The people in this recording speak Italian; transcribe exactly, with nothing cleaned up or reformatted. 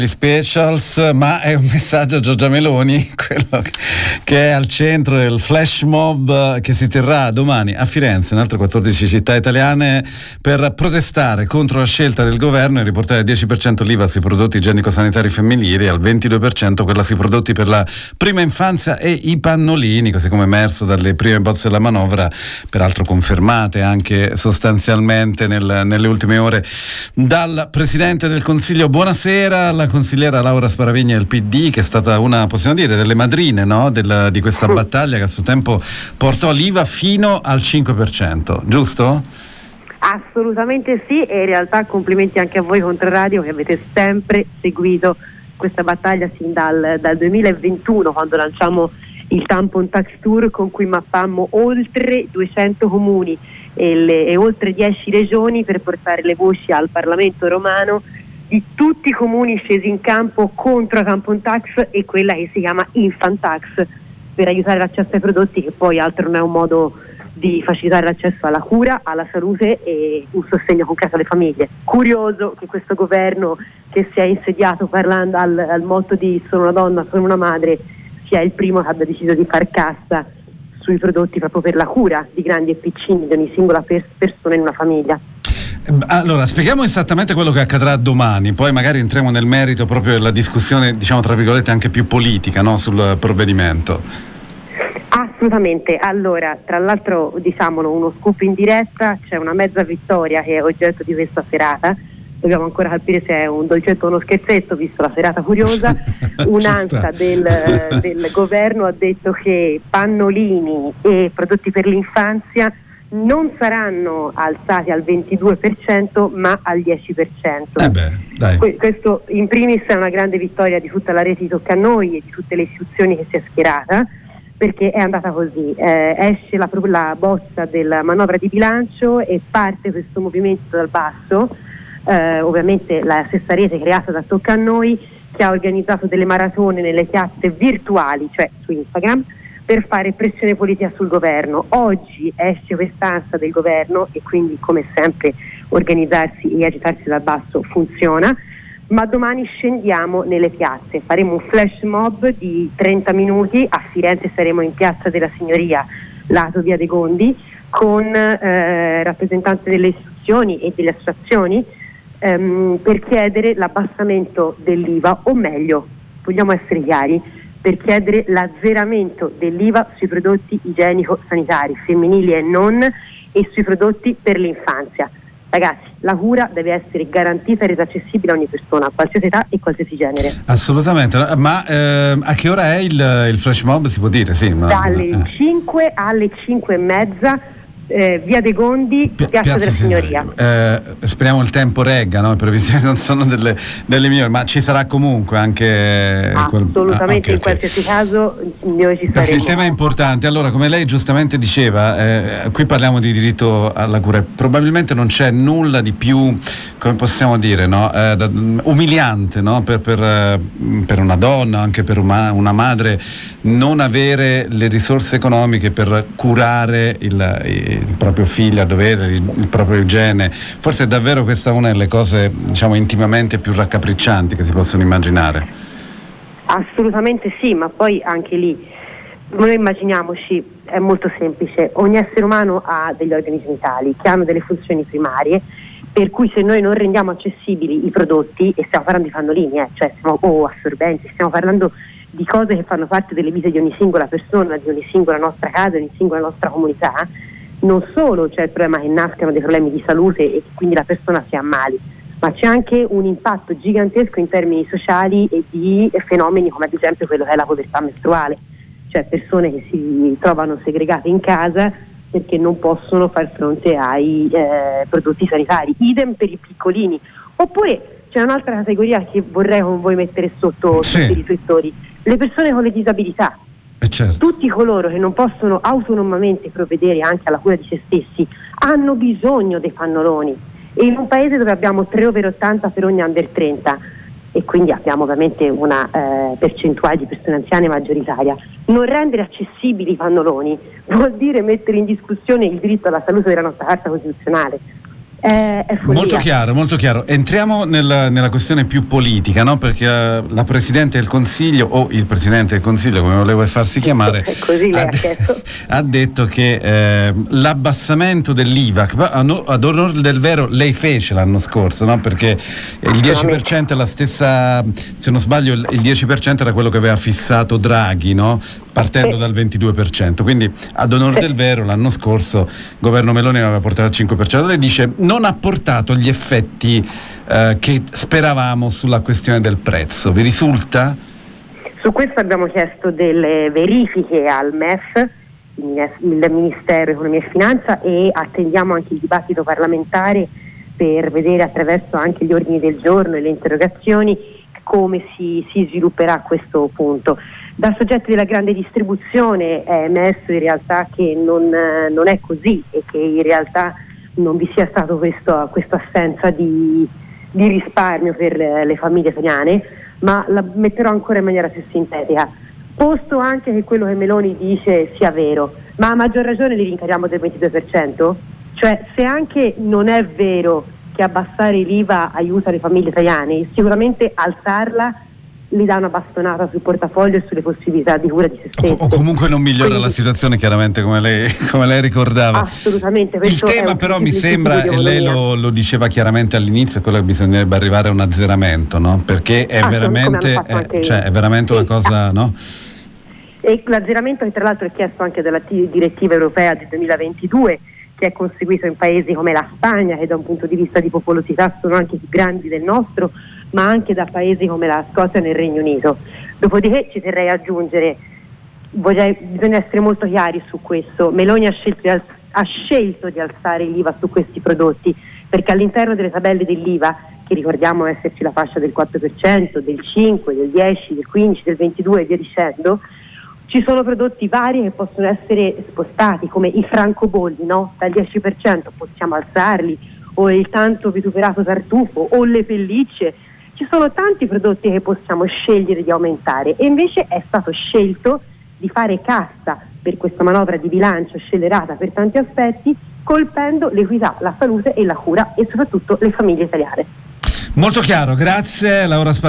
Gli specials, ma è un messaggio a Giorgia Meloni, quello che è al centro del flash mob che si terrà domani a Firenze, in altre quattordici città italiane, per protestare contro la scelta del governo di riportare al dieci per cento l'I V A sui prodotti igienico-sanitari femminili e al ventidue per cento quella sui prodotti per la prima infanzia e i pannolini, così come emerso dalle prime bozze della manovra, peraltro confermate anche sostanzialmente nel, nelle ultime ore dal Presidente del Consiglio. Buonasera, la consigliera Laura Sparavegna del P D, che è stata una, possiamo dire, delle madrine, no? Del, di questa battaglia che a suo tempo portò l'I V A fino al cinque per cento, giusto? Assolutamente sì, e in realtà complimenti anche a voi Controradio, che avete sempre seguito questa battaglia sin dal, dal duemilaventuno, quando lanciamo il Tampon Tax Tour, con cui mappammo oltre duecento comuni e, le, e oltre dieci regioni per portare le voci al Parlamento romano di tutti i comuni scesi in campo contro la Tampon Tax e quella che si chiama Infant Tax, per aiutare l'accesso ai prodotti, che poi altro non è un modo di facilitare l'accesso alla cura, alla salute e un sostegno concreto alle famiglie. Curioso che questo governo, che si è insediato parlando al, al motto di sono una donna, sono una madre, sia il primo che abbia deciso di far cassa sui prodotti proprio per la cura di grandi e piccini, di ogni singola pers- persona in una famiglia. Allora, spieghiamo esattamente quello che accadrà domani, poi magari entriamo nel merito proprio della discussione, diciamo tra virgolette anche più politica, no? Sul provvedimento. Assolutamente, allora tra l'altro diciamolo, uno scoop in diretta, c'è una mezza vittoria che è oggetto di questa serata, dobbiamo ancora capire se è un dolcetto o uno scherzetto visto la serata curiosa. Un'ansa del, del governo ha detto che pannolini e prodotti per l'infanzia non saranno alzati al ventidue per cento ma al dieci per cento. Eh beh, dai. Que- questo in primis è una grande vittoria di tutta la rete di Tocca a Noi e di tutte le istituzioni che si è schierata, perché è andata così, eh, esce la, la bozza della manovra di bilancio e parte questo movimento dal basso, eh, ovviamente la stessa rete creata da Tocca a Noi, che ha organizzato delle maratone nelle piazze virtuali, cioè su Instagram, per fare pressione politica sul governo. Oggi esce quest'ansia del governo e quindi, come sempre, organizzarsi e agitarsi dal basso funziona, ma domani scendiamo nelle piazze, faremo un flash mob di trenta minuti, a Firenze saremo in Piazza della Signoria, lato Via dei Gondi, con eh, rappresentanti delle istituzioni e delle associazioni ehm, per chiedere l'abbassamento dell'I V A, o meglio, vogliamo essere chiari, per chiedere l'azzeramento dell'I V A sui prodotti igienico-sanitari, femminili e non, e sui prodotti per l'infanzia. Ragazzi, la cura deve essere garantita e resa accessibile a ogni persona, a qualsiasi età e qualsiasi genere. Assolutamente, ma eh, a che ora è il, il flash mob, si può dire? Sì, ma, Dalle eh. cinque alle cinque e mezza, eh, Via dei Gondi, Pi- Piazza, Piazza della Signoria. Eh, speriamo il tempo regga, no? Le previsioni non sono delle, delle migliori, ma ci sarà comunque anche assolutamente quel... ah, okay, in okay. qualsiasi caso noi ci saremo. Perché il tema è importante. Allora, come lei giustamente diceva, eh, qui parliamo di diritto alla cura, probabilmente non c'è nulla di più, come possiamo dire, no? eh, da, umiliante, no? per, per, eh, per una donna, anche per una, una madre, non avere le risorse economiche per curare il, il il proprio figlio a dovere, il, il proprio igiene. Forse è davvero questa una delle cose, diciamo, intimamente più raccapriccianti che si possono immaginare. Assolutamente sì, ma poi anche lì noi immaginiamoci, è molto semplice, ogni essere umano ha degli organi genitali che hanno delle funzioni primarie, per cui se noi non rendiamo accessibili i prodotti, e stiamo parlando di pannolini, eh, cioè stiamo, o assorbenti, stiamo parlando di cose che fanno parte delle vite di ogni singola persona, di ogni singola nostra casa, di ogni singola nostra comunità, non solo c'è il problema che nascano dei problemi di salute e che quindi la persona si ammali, ma c'è anche un impatto gigantesco in termini sociali e di fenomeni come ad esempio quello che è la povertà mestruale, cioè persone che si trovano segregate in casa perché non possono far fronte ai eh, prodotti sanitari. Idem per i piccolini. Oppure c'è un'altra categoria che vorrei con voi mettere sotto, sì. sotto i riflettori, le persone con le disabilità. Eh certo. Tutti coloro che non possono autonomamente provvedere anche alla cura di se stessi hanno bisogno dei pannoloni, e in un paese dove abbiamo tre over ottanta per ogni under trenta e quindi abbiamo ovviamente una eh, percentuale di persone anziane maggioritaria, non rendere accessibili i pannoloni vuol dire mettere in discussione il diritto alla salute della nostra Carta Costituzionale. È, è follia. Molto chiaro, molto chiaro. Entriamo nella, nella questione più politica, no? Perché uh, la Presidente del Consiglio, o il Presidente del Consiglio, come voleva farsi chiamare, così ha, ha, de- detto. ha detto che eh, l'abbassamento dell'I V A, che ad onore del vero lei fece l'anno scorso, no? Perché il dieci per cento è la stessa, se non sbaglio il, il dieci per cento era quello che aveva fissato Draghi, no? Partendo dal ventidue per cento, quindi ad onore del vero l'anno scorso il governo Meloni aveva portato al cinque per cento. Lei dice non ha portato gli effetti eh, che speravamo sulla questione del prezzo, vi risulta? Su questo abbiamo chiesto delle verifiche al M E F, il Ministero Economia e Finanza, e attendiamo anche il dibattito parlamentare per vedere attraverso anche gli ordini del giorno e le interrogazioni come si, si svilupperà questo punto. Da soggetti della grande distribuzione è emerso in realtà che non, non è così e che in realtà non vi sia stato questo, questa assenza di, di risparmio per le famiglie italiane, ma la metterò ancora in maniera più sintetica. Posto anche che quello che Meloni dice sia vero, ma a maggior ragione li rincariamo del ventidue per cento? Cioè, se anche non è vero che abbassare l'I V A aiuta le famiglie italiane, sicuramente alzarla li dà una bastonata sul portafoglio e sulle possibilità di cura di se stessi. O, o comunque non migliora Quindi, la situazione, chiaramente, come lei, come lei ricordava. Assolutamente. Il tema però mi sembra, e lei lo, lo diceva chiaramente all'inizio, è quello che bisognerebbe arrivare a un azzeramento, no? Perché è ah, veramente, è, cioè, è veramente sì, una cosa, no? E l'azzeramento, che tra l'altro è chiesto anche dalla t- direttiva europea del duemilaventidue, che è conseguito in paesi come la Spagna, che da un punto di vista di popolosità sono anche più grandi del nostro, ma anche da paesi come la Scozia e il Regno Unito. Dopodiché ci terrei a aggiungere, vorrei, bisogna essere molto chiari su questo, Meloni ha scelto, di al- ha scelto di alzare l'I V A su questi prodotti, perché all'interno delle tabelle dell'I V A, che ricordiamo esserci la fascia del quattro per cento, del cinque per cento, del dieci per cento, del quindici per cento, del ventidue per cento e via dicendo, ci sono prodotti vari che possono essere spostati, come i francobolli, no? Dal dieci per cento possiamo alzarli, o il tanto vituperato tartufo, o le pellicce. Ci sono tanti prodotti che possiamo scegliere di aumentare, e invece è stato scelto di fare cassa per questa manovra di bilancio scellerata per tanti aspetti, colpendo l'equità, la salute e la cura e soprattutto le famiglie italiane. Molto chiaro, grazie Laura Sparacchi.